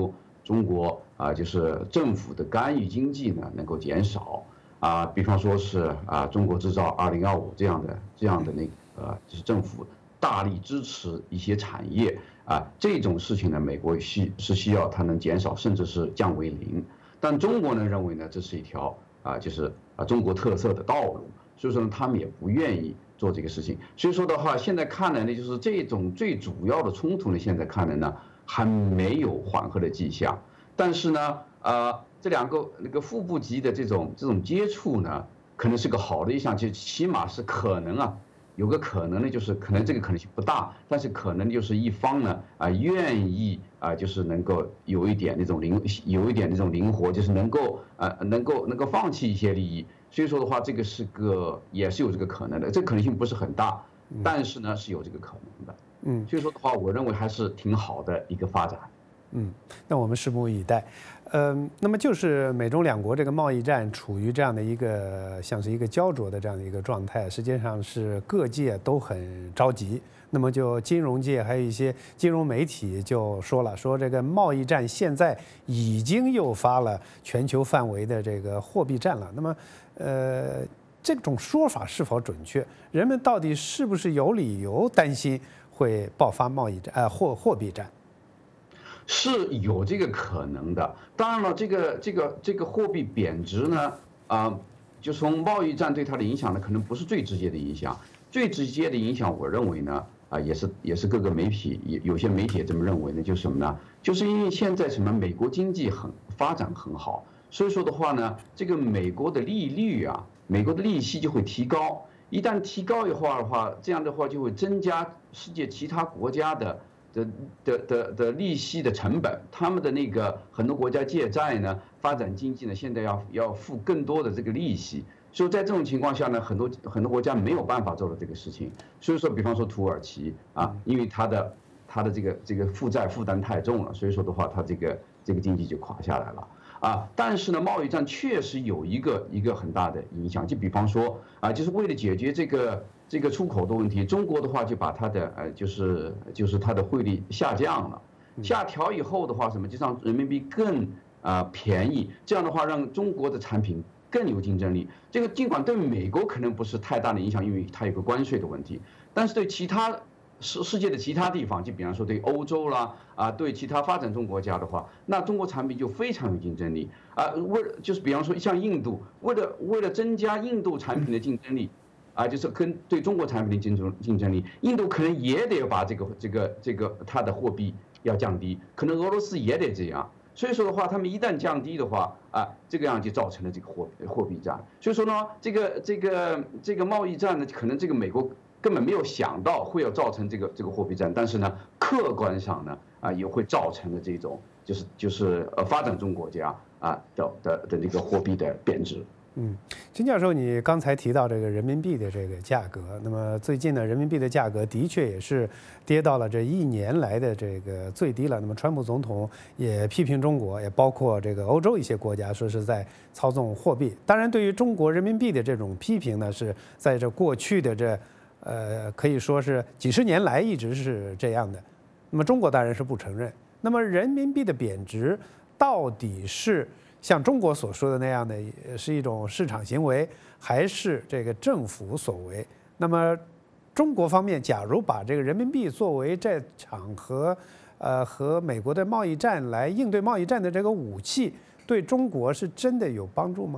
中国就是政府的干预经济呢能够减少比方说是中国制造2025这样的那个就是政府大力支持一些产业这种事情呢，美国是需要它能减少，甚至是降为零。但中国呢认为呢这是一条就是中国特色的道路，所以说呢他们也不愿意做这个事情。所以说的话，现在看来呢，就是这种最主要的冲突呢，现在看来呢还没有缓和的迹象。但是呢，这两个那个副部级的这种接触呢，可能是个好的一项，就起码是可能有个可能呢，就是可能这个可能性不大，但是可能就是一方呢愿意就是能够有一点那种灵活，就是能够放弃一些利益。所以说的话，这个也是有这个可能的，这个可能性不是很大，但是呢是有这个可能的。所以说的话，我认为还是挺好的一个发展。 那我们拭目以待。那么就是美中两国这个贸易战处于这样的一个像是一个焦灼的这样的一个状态，实际上是各界都很着急。那么就金融界还有一些金融媒体就说了，说这个贸易战现在已经诱发了全球范围的这个货币战了。那么这种说法是否准确？人们到底是不是有理由担心会爆发贸易战货币战？ 是有这个可能的。当然了，这个货币贬值呢，就从贸易战对它的影响呢，可能不是最直接的影响。最直接的影响，我认为呢，也是各个媒体有些媒体也这么认为呢，就是什么呢？就是因为现在美国经济发展很好，所以说的话呢，这个美国的利率美国的利息就会提高。一旦提高的话，这样的话就会增加世界其他国家的利息的成本，他们的那个很多国家借债呢，发展经济呢，现在要付更多的这个利息，所以在这种情况下呢，很多国家没有办法做到这个事情。所以说，比方说土耳其因为它的这个负债负担太重了，所以说的话，它这个经济就垮下来了。但是呢，贸易战确实有一个很大的影响，就比方说就是为了解决这个出口的问题，中国的话就把它的就是它的汇率下降了，下调以后的话，就让人民币更便宜，这样的话让中国的产品更有竞争力。这个尽管对美国可能不是太大的影响，因为它有个关税的问题，但是对其他世界的其他地方，就比方说对欧洲啦对其他发展中国家的话，那中国产品就非常有竞争力就是比方说像印度，为了增加印度产品的竞争力就是跟对中国产品的竞争力，印度可能也得把这个它的货币要降低，可能俄罗斯也得这样。所以说的话，他们一旦降低的话这个样就造成了这个货币战。所以说呢，这个贸易战呢，可能这个美国根本没有想到会要造成这个货币战，但是呢，客观上呢也会造成的这种就是发展中国家的这个货币的贬值。 金教授，你刚才提到这个人民币的这个价格，那么最近呢，人民币的价格的确也是跌到了这1年来的这个最低了。那么川普总统也批评中国，也包括这个欧洲一些国家，说是在操纵货币。当然，对于中国人民币的这种批评呢，是在这过去的可以说是几十年来一直是这样的。那么中国当然是不承认。那么人民币的贬值到底是像中国所说的那样的是一种市场行为，还是这个政府所为？那么中国方面假如把这个人民币作为这场和美国的贸易战来应对贸易战的这个武器，对中国是真的有帮助吗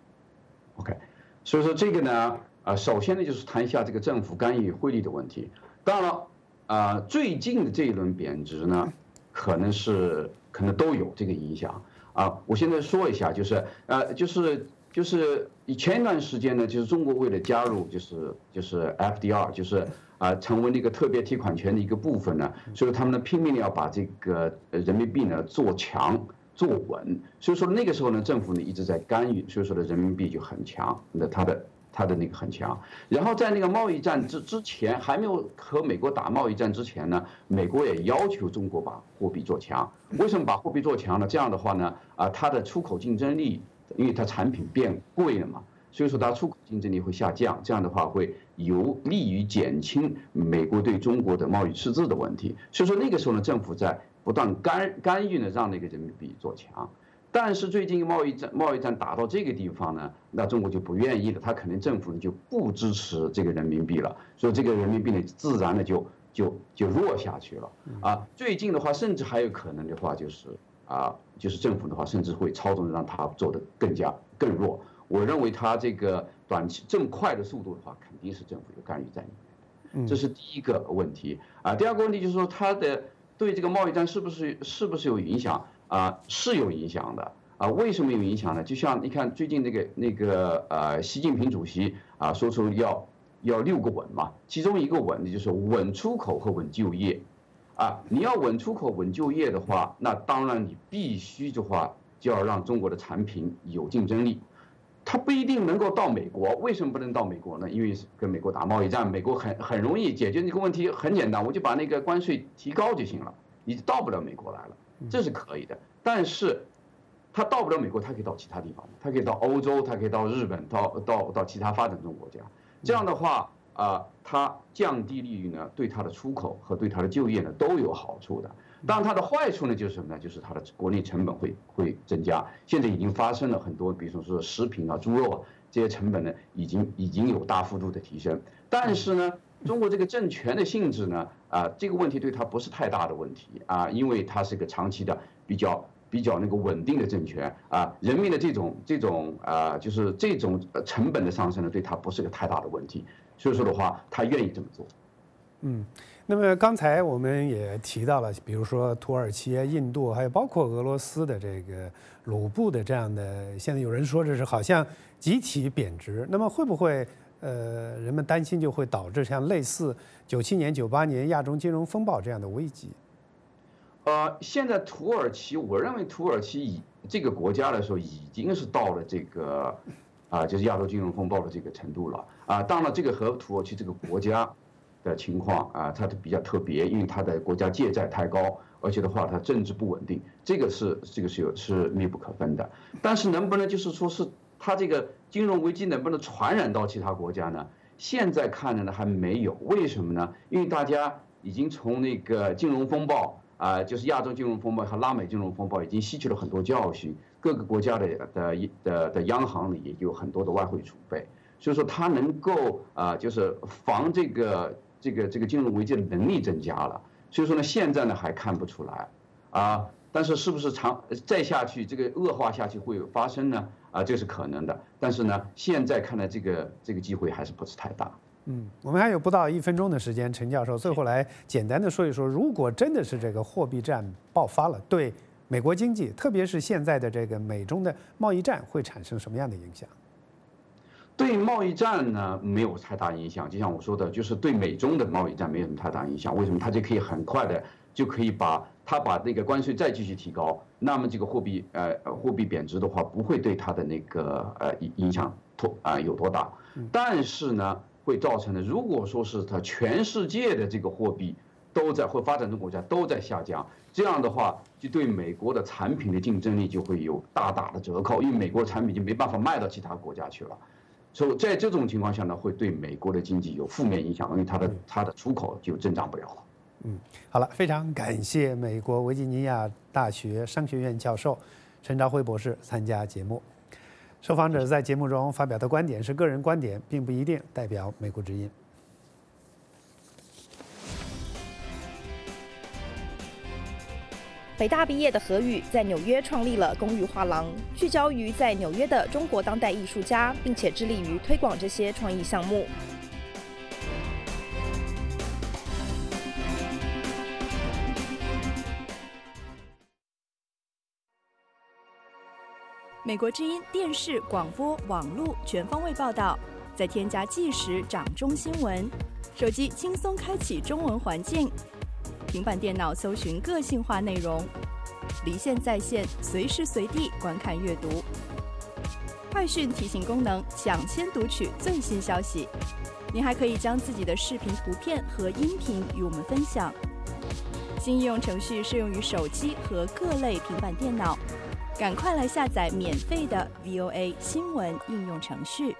？OK， 所以说这个呢首先呢就是谈一下这个政府干预汇率的问题。当然了最近的这一轮贬值呢，可能都有这个影响。我现在说一下，就是前一段时间呢，就是中国为了加入就是 FDR， 就是成为那个特别提款权的一个部分呢，所以他们呢拼命的要把这个人民币呢做强做稳。所以说那个时候呢，政府呢一直在干预，所以说的人民币就很强，那它的那个很强。然后在那个贸易战之前，还没有和美国打贸易战之前呢，美国也要求中国把货币做强。为什么把货币做强呢？这样的话呢，它的出口竞争力，因为它产品变贵了嘛， 所以说它出口竞争力会下降，这样的话会有利于减轻美国对中国的贸易赤字的问题。所以说那个时候呢，政府在不断干预呢，让那个人民币做强。但是最近贸易战打到这个地方呢，那中国就不愿意了，他可能政府呢就不支持这个人民币了，所以这个人民币呢自然的就弱下去了啊。最近的话，甚至还有可能的话就是政府的话，甚至会操纵让它做得更弱。我认为它这个短期这么快的速度的话，肯定是政府有干预在里面的，这是第一个问题啊。第二个问题就是说，它的对这个贸易战是不是有影响啊？是有影响的啊。为什么有影响呢？就像你看最近那个习近平主席啊说出要6个稳嘛，其中一个稳的就是稳出口和稳就业。啊，你要稳出口、稳就业的话，那当然你必须的话就要让中国的产品有竞争力。它不一定能够到美国，为什么不能到美国呢？因为跟美国打贸易战，美国很容易解决这个问题，很简单，我就把那个关税提高就行了，你到不了美国来了，这是可以的。但是它到不了美国，它可以到其他地方，它可以到欧洲，它可以到日本，到其他发展中国家。这样的话。它降低利率呢，对它的出口和对它的就业呢都有好处的。当然，它的坏处呢就是什么呢？就是它的国内成本会增加。现在已经发生了很多，比如说食品啊、猪肉啊这些成本呢，已经有大幅度的提升。但是呢，中国这个政权的性质呢，这个问题对它不是太大的问题啊，因为它是个长期的比较那个稳定的政权啊，人民的这种就是这种成本的上升呢，对它不是个太大的问题。所以说的话，他愿意这么做。 那么刚才我们也提到了，比如说土耳其、印度，还有包括俄罗斯的这个卢布的这样的，现在有人说这是好像集体贬值。那么会不会人们担心就会导致像类似97年、98年亚洲金融风暴这样的危机？ 现在土耳其，我认为土耳其这个国家来说，已经是到了这个。就是亚洲金融风暴的这个程度了啊！当然，这个和土耳其这个国家的情况啊，它比较特别，因为它的国家借债太高，而且的话，它政治不稳定，这个是密不可分的。但是能不能就是说是它这个金融危机能不能传染到其他国家呢？现在看的呢还没有，为什么呢？因为大家已经从那个金融风暴就是亚洲金融风暴和拉美金融风暴已经吸取了很多教训。各个国家的央行呢也有很多的外汇储备，所以说它能够就是防这个金融危机的能力增加了。所以说呢，现在呢还看不出来但是是不是再下去这个恶化下去会发生呢？这是可能的。但是呢，现在看来这个机会还是不是太大。 我们还有不到1分钟的时间，陈教授最后来简单的说一说，如果真的是这个货币战爆发了，对美国经济，特别是现在的这个美中的贸易战，会产生什么样的影响？ 对贸易战呢，没有太大影响。就像我说的，就是对美中的贸易战没有什么太大影响。为什么？它就可以很快的就可以把那个关税再继续提高，那么这个货币贬值的话，不会对它的那个影响有多大。但是呢，会造成的，如果说是它全世界的这个货币或发展中国家都在下降，这样的话就对美国的产品的竞争力就会有大大的折扣，因为美国的产品就没办法卖到其他国家去了。所以在这种情况下呢，会对美国的经济有负面影响，因为它的出口就增长不了了。 好了，非常感谢美国维吉尼亚大学商学院教授陈朝晖博士参加节目。受访者在节目中发表的观点是个人观点，并不一定代表美国之音。 北大毕业的何宇在纽约创立了公寓画廊，聚焦于在纽约的中国当代艺术家，并且致力于推广这些创意项目。 美国之音电视、广播、网络全方位报道，再添加即时掌中新闻，手机轻松开启中文环境，平板电脑搜寻个性化内容，离线在线，随时随地观看阅读。快讯提醒功能，抢先读取最新消息。您还可以将自己的视频、图片和音频与我们分享。新应用程序适用于手机和各类平板电脑。 赶快来下载免费的 VOA 新闻应用程序。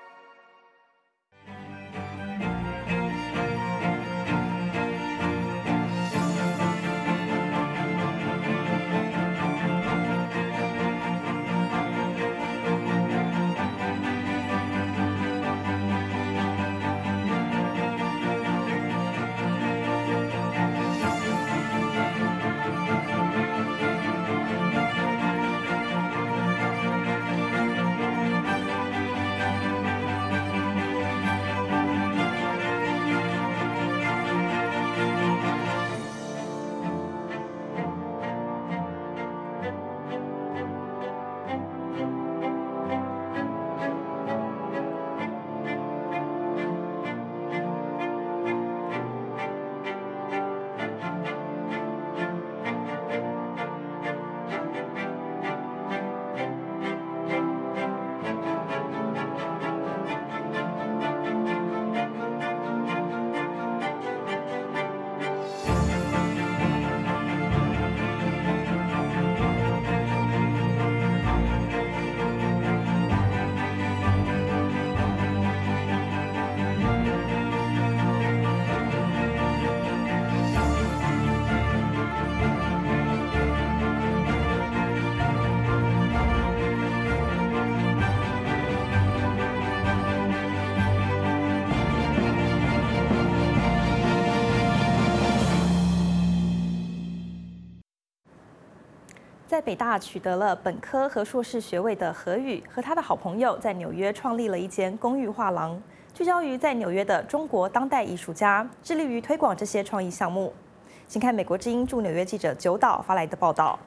在北大取得了本科和硕士学位的何宇和他的好朋友在纽约创立了一间公寓画廊，聚焦于在纽约的中国当代艺术家，致力于推广这些创意项目。请看美国之音驻纽约记者九岛发来的报道。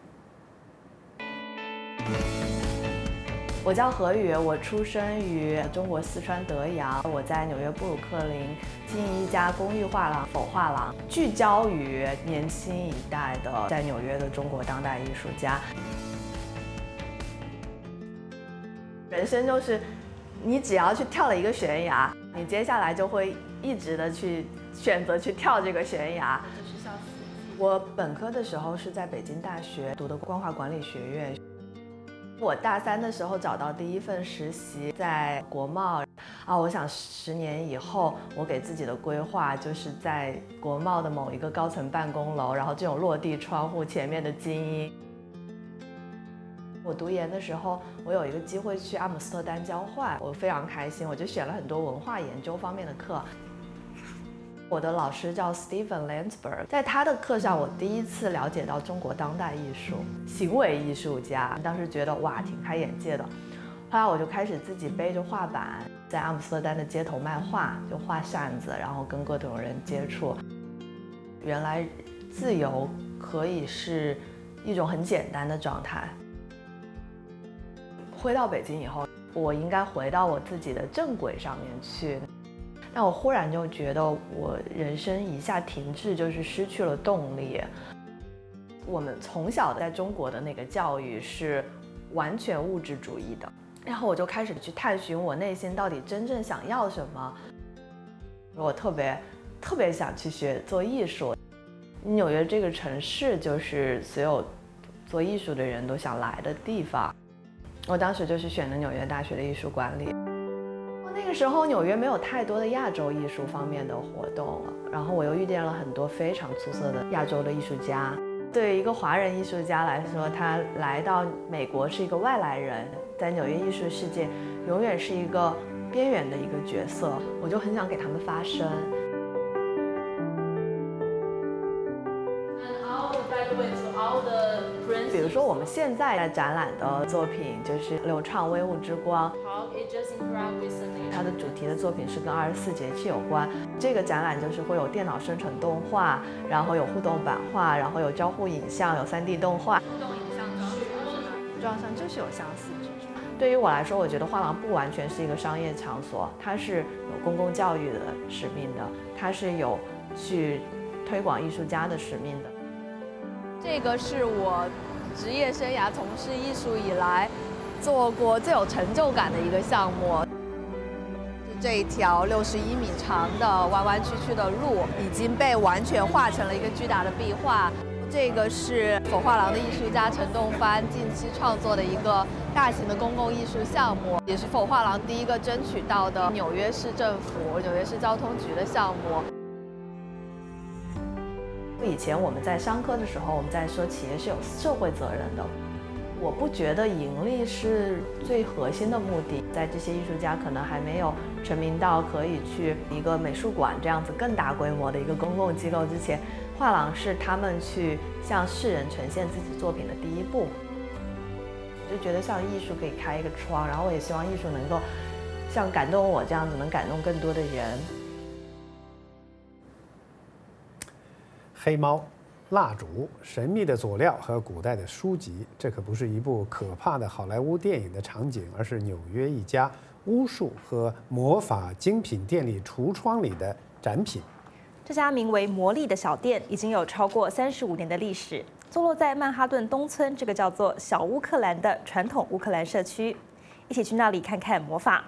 我叫何宇，我出生于中国四川德阳。我在纽约布鲁克林经营一家公寓画廊——否画廊，聚焦于年轻一代的在纽约的中国当代艺术家。人生就是，你只要去跳了一个悬崖，你接下来就会一直的去选择去跳这个悬崖。我本科的时候是在北京大学读的光华管理学院。我大三的时候找到第一份实习在国贸我想10年以后我给自己的规划就是在国贸的某一个高层办公楼，然后这种落地窗户前面的精英。我读研的时候，我有一个机会去阿姆斯特丹交换，我非常开心，我就选了很多文化研究方面的课。我的老师叫 Stephen Landsberg， 在他的课上，我第一次了解到中国当代艺术、行为艺术家，当时觉得哇，挺开眼界的。后来我就开始自己背着画板，在阿姆斯特丹的街头卖画，就画扇子，然后跟各种人接触。原来自由可以是一种很简单的状态。回到北京以后，我应该回到我自己的正轨上面去。但我忽然就觉得我人生一下停滞，就是失去了动力。我们从小在中国的那个教育是完全物质主义的，然后我就开始去探寻我内心到底真正想要什么。我特别想去学做艺术。纽约这个城市就是所有做艺术的人都想来的地方。我当时就是选的纽约大学的艺术管理。那个时候纽约没有太多的亚洲艺术方面的活动了，然后我又遇见了很多非常出色的亚洲的艺术家。对于一个华人艺术家来说，他来到美国是一个外来人，在纽约艺术世界永远是一个边缘的一个角色，我就很想给他们发声。比如说我们现在在展览的作品就是流畅微雾之光，它的主题的作品是跟24节气有关。这个展览就是会有电脑生成动画，然后有互动版画，然后有交互影像，有3D 动画。互动影像装上就是有相似之处。对于我来说，我觉得画廊不完全是一个商业场所，它是有公共教育的使命的，它是有去推广艺术家的使命的。 这个是我职业生涯从事艺术以来做过最有成就感的一个项目。这一条61米长的弯弯曲曲的路已经被完全画成了一个巨大的壁画。 这个是否画廊的艺术家陈栋帆近期创作的一个大型的公共艺术项目，也是否画廊第一个争取到的纽约市政府、纽约市交通局的项目。以前我们在商科的时候，我们在说企业是有社会责任的。我不觉得盈利是最核心的目的，在这些艺术家可能还没有成名到可以去一个美术馆这样子更大规模的一个公共机构之前，画廊是他们去向世人呈现自己作品的第一步。就觉得像艺术可以开一个窗，然后我也希望艺术能够像感动我这样子，能感动更多的人。 黑猫、蜡烛、神秘的佐料和古代的书籍，这可不是一部可怕的好莱坞电影的场景，而是纽约一家巫术和魔法精品店里橱窗里的展品。 这家名为魔力的小店已经有超过35年的历史，坐落在曼哈顿东村这个叫做小乌克兰的传统乌克兰社区。一起去那里看看魔法。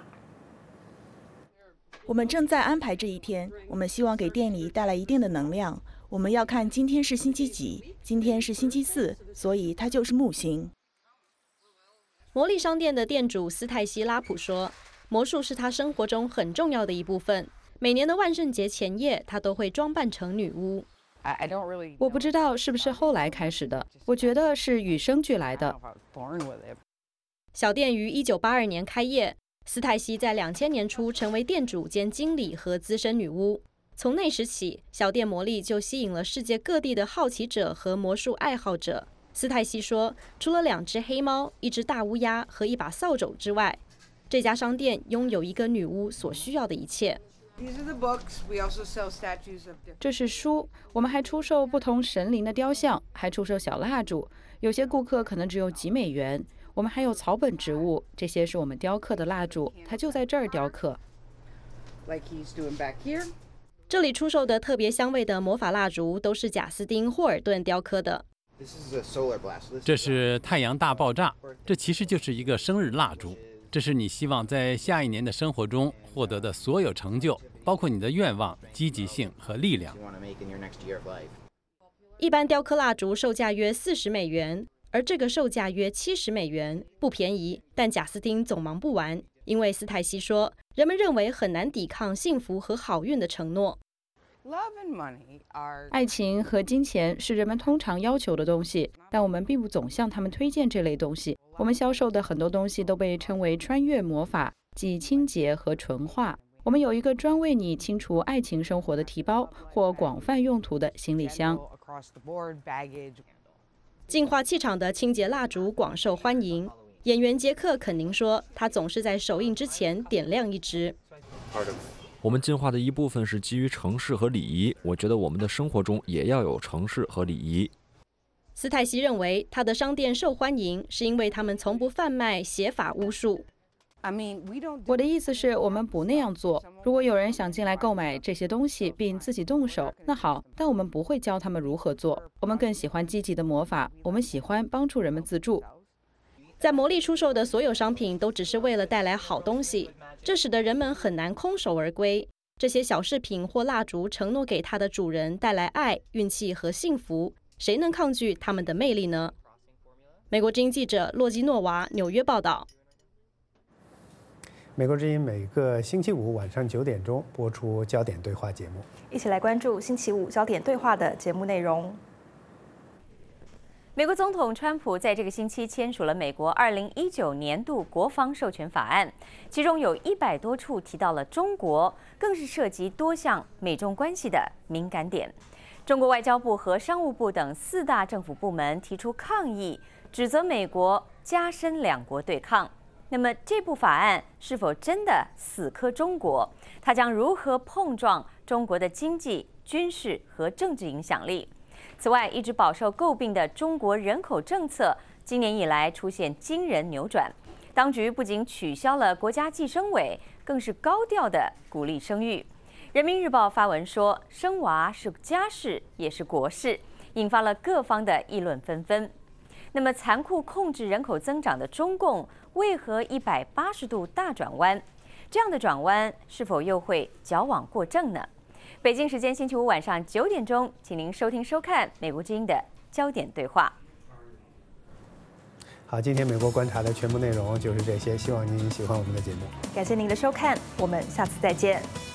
我们正在安排这一天，我们希望给店里带来一定的能量。我们要看今天是星期几，今天是星期4，所以它就是木星。 魔力商店的店主斯泰西拉普说，魔术是他生活中很重要的一部分。每年的万圣节前夜，他都会装扮成女巫。 我不知道是不是后来开始的，我觉得是与生俱来的。 小店于1982年开业，斯泰西在2000年初成为店主兼经理和资深女巫。从那时起，小店魔力就吸引了世界各地的好奇者和魔术爱好者。斯泰西说，除了2只黑猫、1只大乌鸦和一把扫帚之外，这家商店拥有一个女巫所需要的一切。 这是书，我们还出售不同神灵的雕像，还出售小蜡烛，有些顾客可能只有几美元。我们还有草本植物，这些是我们雕刻的蜡烛，它就在这儿雕刻。 这里出售的特别香味的魔法蜡烛都是贾斯汀·霍尔顿雕刻的。 这是太阳大爆炸，这其实就是一个生日蜡烛。这是你希望在下一年的生活中获得的所有成就，包括你的愿望、积极性和力量。 一般雕刻蜡烛售价约40美元，而这个售价约70美元，不便宜。但贾斯汀总忙不完，因为斯泰西说，人们认为很难抵抗幸福和好运的承诺。 爱情和金钱是人们通常要求的东西，但我们并不总向他们推荐这类东西。我们销售的很多东西都被称为穿越魔法，即清洁和纯化。我们有一个专为你清除爱情生活的提包或广泛用途的行李箱。 净化气场的清洁蜡烛广受欢迎。演员杰克·肯宁说，他总是在首映之前点亮一支。 我们进化的一部分是基于程式和礼仪，我觉得我们的生活中也要有程式和礼仪。 斯泰西认为，他的商店受欢迎是因为他们从不贩卖邪法巫术。 我的意思是我们不那样做。如果有人想进来购买这些东西并自己动手，那好，但我们不会教他们如何做。我们更喜欢积极的魔法，我们喜欢帮助人们自助。 在魔力出售的所有商品都只是为了带来好东西，这使得人们很难空手而归。这些小饰品或蜡烛承诺给它的主人带来爱、运气和幸福，谁能抗拒他们的魅力呢？美国之音记者洛基诺娃纽约报道。 美国之音每个星期五晚上9点钟播出焦点对话节目， 一起来关注星期五焦点对话的节目内容。 美国总统川普在这个星期签署了美国2019年度国防授权法案，其中有100多处提到了中国，更是涉及多项美中关系的敏感点。中国外交部和商务部等4大政府部门提出抗议，指责美国加深两国对抗。那么这部法案是否真的死磕中国？它将如何碰撞中国的经济、军事和政治影响力？此外，一直饱受诟病的中国人口政策，今年以来出现惊人扭转。当局不仅取消了国家计生委，更是高调地鼓励生育。人民日报发文说，生娃是家事，也是国事，引发了各方的议论纷纷。那么，残酷控制人口增长的中共，为何180度大转弯？这样的转弯是否又会矫枉过正呢？北京时间星期五晚上9点钟，请您收听收看美国之音的焦点对话。 好，今天美国观察的全部内容就是这些，希望您喜欢我们的节目。 感谢您的收看，我们下次再见。